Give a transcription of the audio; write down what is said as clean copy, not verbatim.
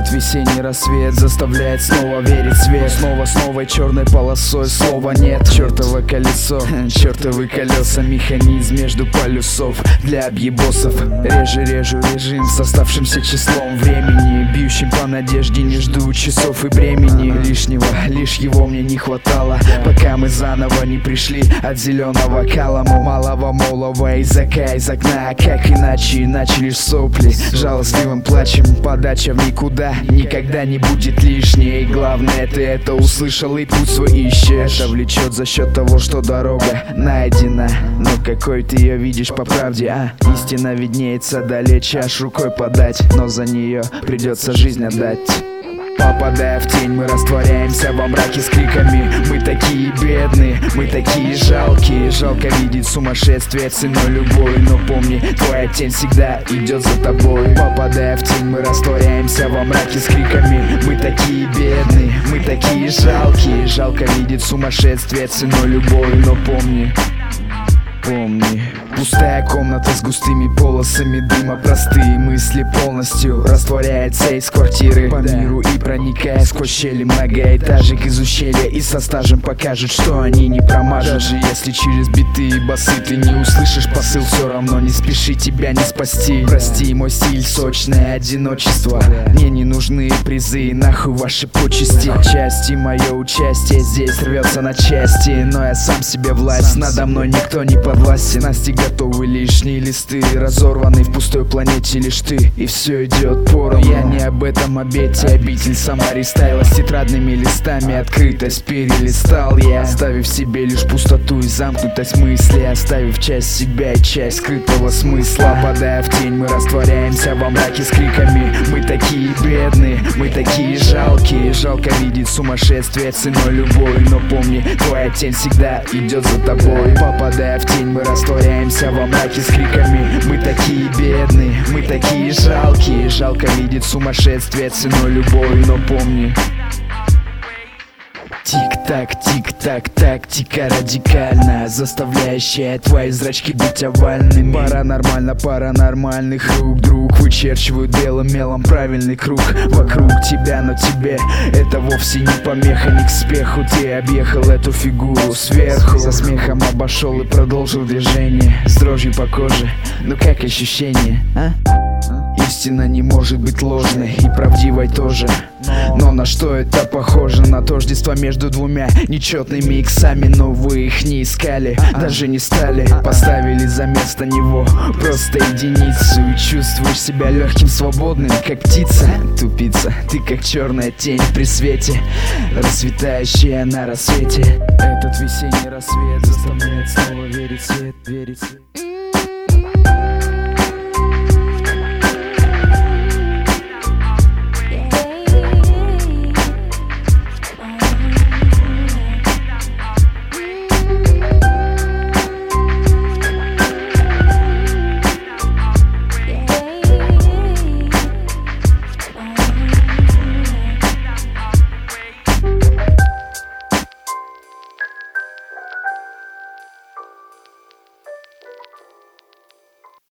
Этот весенний рассвет заставляет снова верить в свет. Снова с новой черной полосой слова нет. Чертово колесо, чертовы колеса, механизм между полюсов для объебосов. Реже режу режим с оставшимся числом времени, бьющим по надежде, не жду часов и времени лишнего, лишь его мне не хватало, пока мы заново не пришли от зеленого каламу, малого молова, из окна, как иначе лишь сопли, жалостливым плачем, подача в никуда никогда не будет лишней. Главное, ты это услышал и путь свой ищешь. Это влечет за счет того, что дорога найдена, но какой ты ее видишь по правде, а? Истина виднеется далече, аж рукой подать, но за нее придется жизнь отдать. Попадая в тень, мы растворяемся во мраке с криками. Мы такие бедные, мы такие жалкие. Жалко видеть сумасшествие ценой любой, но помни, твоя тень всегда идет за тобой. Попадая в тень, мы растворяемся во мраке с криками. Мы такие бедные, мы такие жалкие. Жалко видеть сумасшествие ценой любой, но помни, пустая комната с густыми полосами дыма, простые мысли полностью растворяются из квартиры по миру и проникая сквозь щели многоэтажек из ущелья, и со стажем покажет, что они не промажут. Даже если через битые басы ты не услышишь посыл, все равно не спеши, тебя не спасти. Прости, мой стиль сочное одиночество, мне не нужны призы, нахуй ваши почести. Отчасти мое участие здесь рвется на части, но я сам себе власть, надо мной никто не подвластен. Насти готовы лишние листы, разорванный в пустой планете лишь ты, и все идет поровну. Я не об этом обете, обитель сама рестайла с тетрадными листами, открытость перелистал я, оставив себе лишь пустоту и замкнутость мысли, оставив часть себя и часть скрытого смысла. Попадая в тень, мы растворяемся во мраке с криками. Мы такие бедные, мы такие жалкие. Жалко видеть сумасшествие ценой любой, но помни, твоя тень всегда идет за тобой. Попадая в тень, мы растворяемся во мраке с криками. Мы такие бедные, мы такие жалкие. Жалко видеть сумасшествие ценой любой, но помни. Тик-так, тик-так, тактика радикальная, заставляющая твои зрачки быть овальными. Паранормально, паранормальных рук друг вычерчивают белым мелом правильный круг вокруг тебя, но тебе это вовсе не помеха, не к спеху. Ты объехал эту фигуру сверху, со смехом обошел и продолжил движение, с дрожью по коже. Ну как ощущение, а? Истина не может быть ложной и правдивой тоже. Но на что это похоже? На тождество между двумя нечетными иксами. Но вы их не искали, даже не стали. Поставили за место него просто единицу, и чувствуешь себя легким, свободным, как птица. Тупица, ты как черная тень при свете, расцветающая на рассвете. Этот весенний рассвет заставляет снова верить в свет, верить в свет.